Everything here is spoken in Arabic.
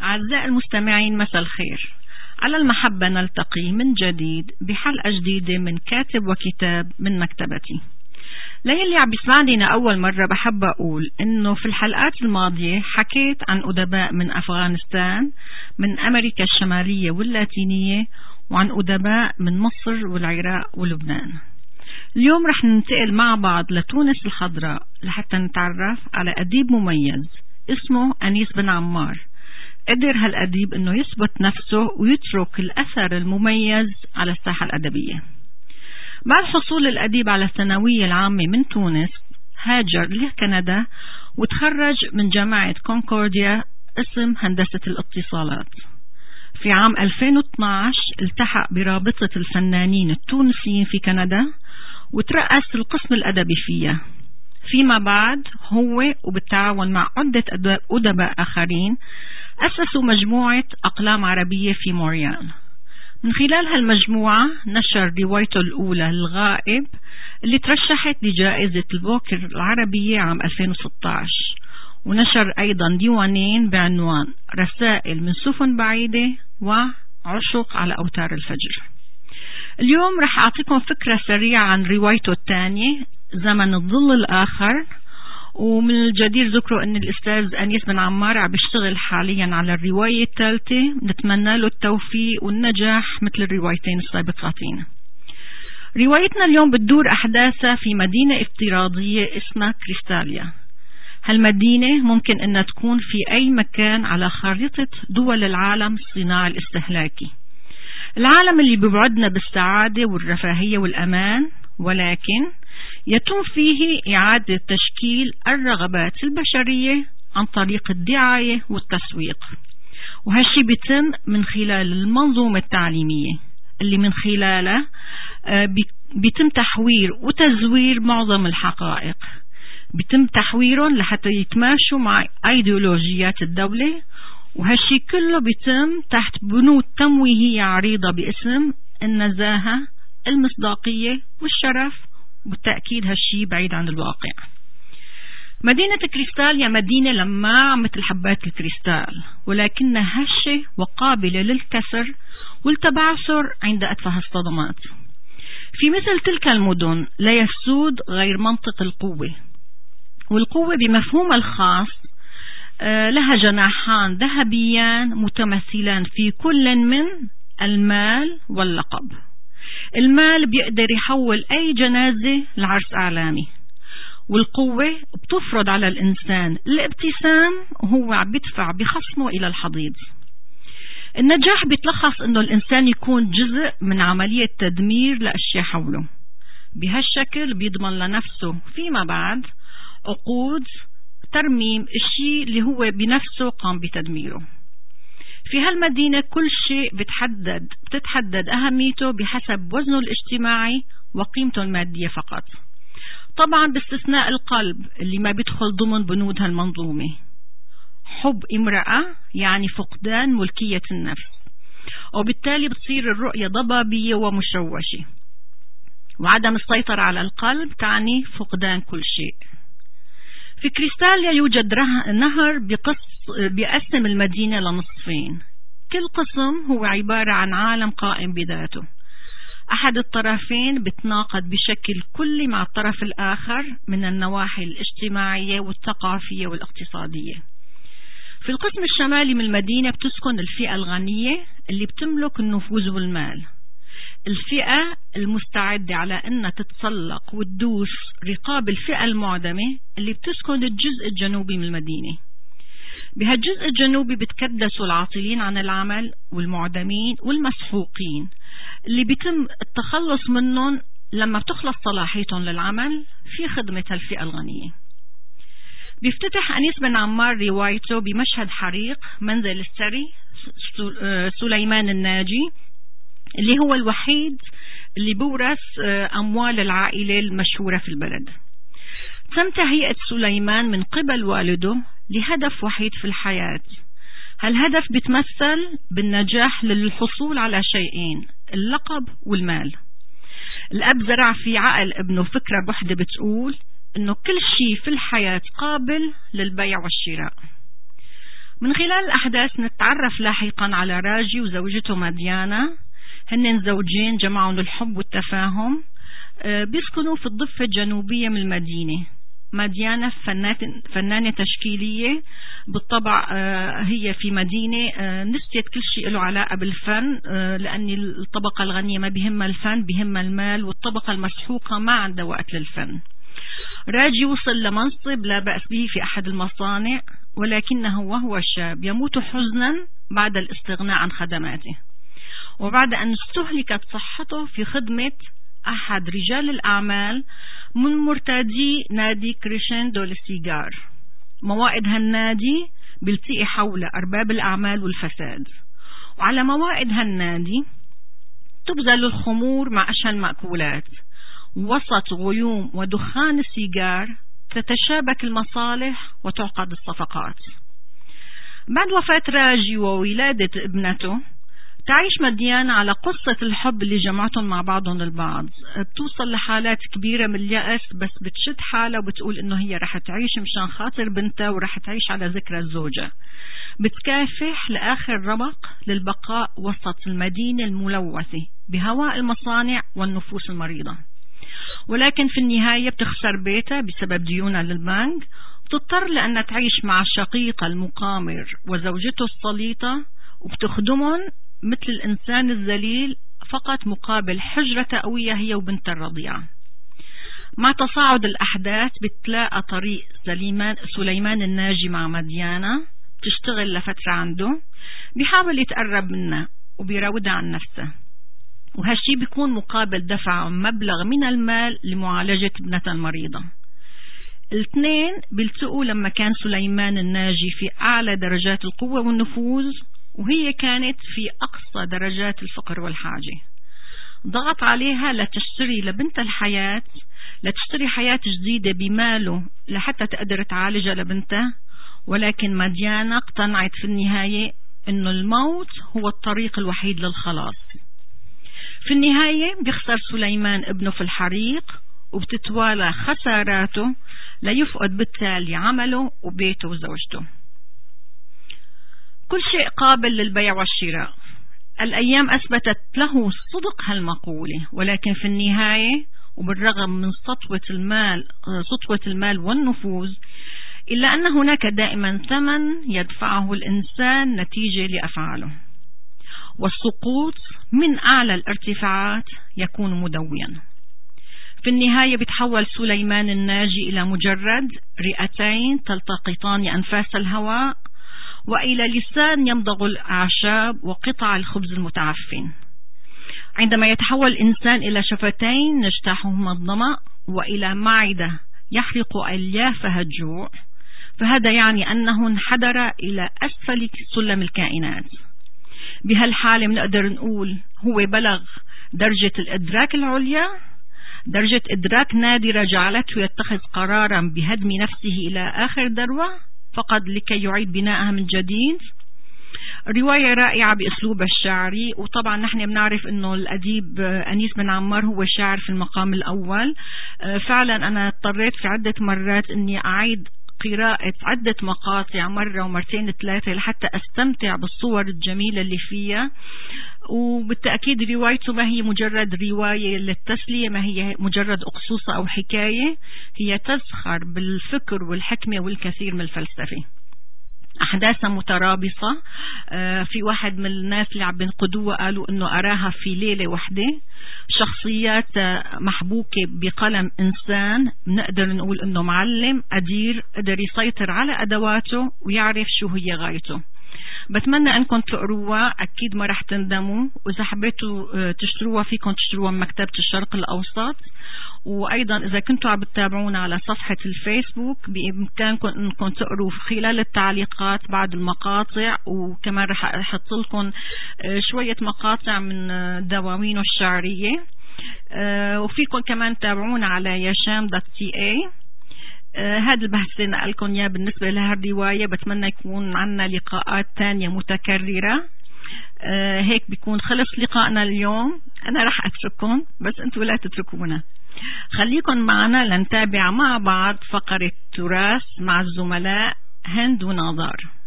أعزائي المستمعين، مساء الخير. على المحبة نلتقي من جديد بحلقة جديدة من كاتب وكتاب من مكتبتي. للي عم بيسمعني أول مرة بحب أقول إنه في الحلقات الماضية حكيت عن أدباء من أفغانستان، من أمريكا الشمالية واللاتينية، وعن أدباء من مصر والعراق ولبنان. اليوم رح ننتقل مع بعض لتونس الخضراء لحتى نتعرف على أديب مميز اسمه أنيس بن عمار. قدر هالأديب إنه يثبت نفسه ويترك الأثر المميز على الساحة الأدبية. بعد حصول الأديب على الثانوية العامة من تونس هاجر لكندا وتخرج من جامعة كونكورديا قسم هندسة الاتصالات. في عام 2012 التحق برابطة الفنانين التونسيين في كندا وترأس القسم الأدبي فيها. فيما بعد هو وبالتعاون مع عدة أدباء آخرين أسسوا مجموعة أقلام عربية في موريال. من خلال هالمجموعة نشر روايته الأولى الغائب اللي ترشحت لجائزة البوكر العربية عام 2016، ونشر أيضا ديوانين بعنوان رسائل من سفن بعيدة وعشق على أوتار الفجر. اليوم رح أعطيكم فكرة سريعة عن روايته الثانية زمن الظل الآخر. ومن الجدير ذكره أن الأستاذ أنيس بن عمار عم بيشتغل حاليا على الرواية الثالثة، نتمنى له التوفيق والنجاح مثل الروايتين السابقتين. روايتنا اليوم بتدور أحداثها في مدينة افتراضية اسمها كريستاليا. هالمدينة ممكن أنها تكون في أي مكان على خارطة دول العالم الصناعي الاستهلاكي، العالم اللي بيوعدنا بالسعادة والرفاهية والأمان، ولكن يتم فيه إعادة تشكيل الرغبات البشرية عن طريق الدعاية والتسويق. وهالشي بيتم من خلال المنظومة التعليمية اللي من خلالها بيتم تحوير وتزوير معظم الحقائق، بيتم تحويرهم لحتى يتماشوا مع أيديولوجيات الدولة. وهالشي كله بيتم تحت بنود تمويهية عريضة باسم النزاهة، المصداقية والشرف، بالتأكيد هالشي بعيد عن الواقع. مدينة كريستاليا مدينة لماعة مثل حبات الكريستال، ولكنها هشة وقابلة للكسر والتبعثر عند أتفه الصدمات. في مثل تلك المدن لا يسود غير منطق القوة، والقوة بمفهومها الخاص لها جناحان ذهبيان متمثلان في كل من المال واللقب. المال بيقدر يحول أي جنازة لعرس أعلامي، والقوة بتفرض على الإنسان الابتسام وهو عم بيدفع بخصمه إلى الحضيض. النجاح بيتلخص إنه الإنسان يكون جزء من عملية تدمير لأشياء حوله. بهالشكل بيضمن لنفسه فيما بعد عقود ترميم الشيء اللي هو بنفسه قام بتدميره. في هالمدينة كل شيء بتتحدد أهميته بحسب وزنه الاجتماعي وقيمته المادية فقط، طبعا باستثناء القلب اللي ما بيدخل ضمن بنود هالمنظومة. حب امرأة يعني فقدان ملكية النفس، وبالتالي بتصير الرؤية ضبابية ومشوشة، وعدم السيطرة على القلب تعني فقدان كل شيء. في كريستاليا يوجد نهر بيقسم المدينة لنصفين، كل قسم هو عبارة عن عالم قائم بذاته. أحد الطرفين بتناقض بشكل كلي مع الطرف الآخر من النواحي الاجتماعية والثقافية والاقتصادية. في القسم الشمالي من المدينة بتسكن الفئة الغنية اللي بتملك النفوذ والمال، الفئة المستعدة على أنها تتسلق وتدوس رقاب الفئة المعدمة اللي بتسكن الجزء الجنوبي من المدينة. بهالجزء الجنوبي بتكدسوا العاطلين عن العمل والمعدمين والمسحوقين اللي بيتم التخلص منهم لما بتخلص صلاحيتهم للعمل في خدمة هالفئة الغنية. بيفتتح أنيس بن عمار روايته بمشهد حريق منزل الثري سليمان الناجي، اللي هو الوحيد اللي بورث أموال العائلة المشهورة في البلد. تم تهيئة سليمان من قبل والده لهدف وحيد في الحياة. هالهدف بيتمثل بالنجاح للحصول على شيئين، اللقب والمال. الأب زرع في عقل ابنه فكرة بوحدة بتقول إنه كل شيء في الحياة قابل للبيع والشراء. من خلال الأحداث نتعرف لاحقا على راجي وزوجته ماديانا. هن زوجين جمعهم الحب والتفاهم. بيسكنوا في الضفة الجنوبية من المدينة. ماديانا فنانة تشكيلية بالطبع. هي في مدينة نسيت كل شيء له علاقة بالفن، لأن الطبقة الغنية ما بيهمها الفن، بيهمها المال، والطبقة المسحوقة ما عندها وقت للفن. راجي وصل لمنصب لا بأس به في أحد المصانع، ولكنه وهو شاب يموت حزنا بعد الاستغناء عن خدماته، وبعد أن استهلكت صحته في خدمة أحد رجال الأعمال من مرتادي نادي كريشندو للسيجار. موائد هالنادي بيلتقي حول أرباب الأعمال والفساد، وعلى موائد هالنادي تبذل الخمور مع أشهى المأكولات. وسط غيوم ودخان السيجار تتشابك المصالح وتعقد الصفقات. بعد وفاة راجي وولادة ابنته تعيش ماديانا على قصة الحب اللي جمعتهم مع بعضهم البعض. بتوصل لحالات كبيرة من اليأس، بس بتشد حالها وبتقول انه هي رح تعيش مشان خاطر بنتها ورح تعيش على ذكرى الزوجة. بتكافح لآخر رمق للبقاء وسط المدينة الملوثة بهواء المصانع والنفوس المريضة، ولكن في النهاية بتخسر بيتها بسبب ديونها للبنك. بتضطر لأنها تعيش مع الشقيق المقامر وزوجته السليطة، وبتخدمهم مثل الإنسان الذليل فقط مقابل حجرة تقوية هي وبنت الرضيعة. مع تصاعد الأحداث بتلاقى طريق سليمان الناجي مع ماديانا. بتشتغل لفترة عنده، بيحاول يتقرب منها وبيراودها عن نفسه، وهالشي بيكون مقابل دفع مبلغ من المال لمعالجة ابنتها المريضة. الاثنين بيلتقوا لما كان سليمان الناجي في أعلى درجات القوة والنفوذ، وهي كانت في أقصى درجات الفقر والحاجة. ضغط عليها لتشتري لبنت الحياة، لتشتري حياة جديدة بماله لحتى تقدر تعالجها لبنتها، ولكن ماديانا اقتنعت في النهاية إنه الموت هو الطريق الوحيد للخلاص. في النهاية بيخسر سليمان ابنه في الحريق، وبتتوالى خساراته ليفقد بالتالي عمله وبيته وزوجته. كل شيء قابل للبيع والشراء. الأيام أثبتت له صدق هالمقولة، ولكن في النهاية وبالرغم من سطوة المال والنفوذ، إلا أن هناك دائما ثمن يدفعه الإنسان نتيجة لأفعاله، والسقوط من أعلى الارتفاعات يكون مدويا. في النهاية بتحول سليمان الناجي إلى مجرد رئتين تلتقطان أنفاس الهواء، وإلى لسان يمضغ الأعشاب وقطع الخبز المتعفن. عندما يتحول الإنسان إلى شفتين نجتاحهما الظمأ، وإلى معدة يحرق أليافها الجوع، فهذا يعني أنه انحدر إلى أسفل سلم الكائنات. بهالحالة بنقدر نقول هو بلغ درجة الإدراك العليا، درجة إدراك نادرة جعلته يتخذ قرارا بهدم نفسه إلى آخر ذروة فقط لكي يعيد بناءها من جديد. رواية رائعة بأسلوبها الشعري، وطبعا نحن بنعرف أنه الأديب أنيس بن عمار هو شاعر في المقام الأول. فعلا أنا اضطريت في عدة مرات أني أعيد قراءة عدة مقاطع مرة ومرتين ثلاثة لحتى أستمتع بالصور الجميلة اللي فيها. وبالتأكيد روايته ما هي مجرد رواية للتسلية، ما هي مجرد أقصوصة أو حكاية، هي تزخر بالفكر والحكمة والكثير من الفلسفة. أحداثها مترابطة. في واحد من الناس اللي عم بينقدوها قالوا إنه أراها في ليلة واحدة. شخصيات محبوكة بقلم إنسان، نقدر نقول إنه معلم أدير قدر يسيطر على أدواته ويعرف شو هي غايته. بتمنى أنكم تقروها، أكيد ما رح تندموا، وإذا حبيتوا تشتروها فيكم تشتروها من مكتبة الشرق الأوسط. وأيضا إذا كنتوا عم بتتابعونا على صفحة الفيسبوك بإمكانكم أنكم تقروا خلال التعليقات بعض المقاطع، وكمان رح أحط لكم شوية مقاطع من دواوينه الشعرية. وفيكم كمان تابعونا على yasham.ta. هذا البحث اللي نقلكم إياه بالنسبة لها الرواية. بتمنى يكون عنا لقاءات تانية متكررة. هيك بيكون خلص لقائنا اليوم. أنا رح أترككم بس أنتوا لا تتركونا، خليكن معنا لنتابع مع بعض فقرة تراث مع الزملاء هند وناظر.